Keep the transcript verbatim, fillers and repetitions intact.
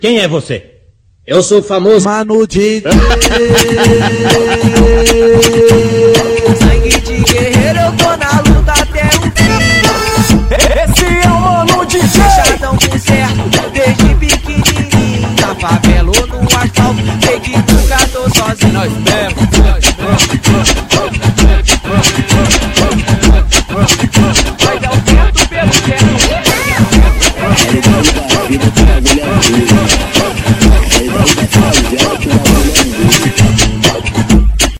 Quem é você? Eu sou o famoso Mano de sangue de guerreiro, eu tô na luta.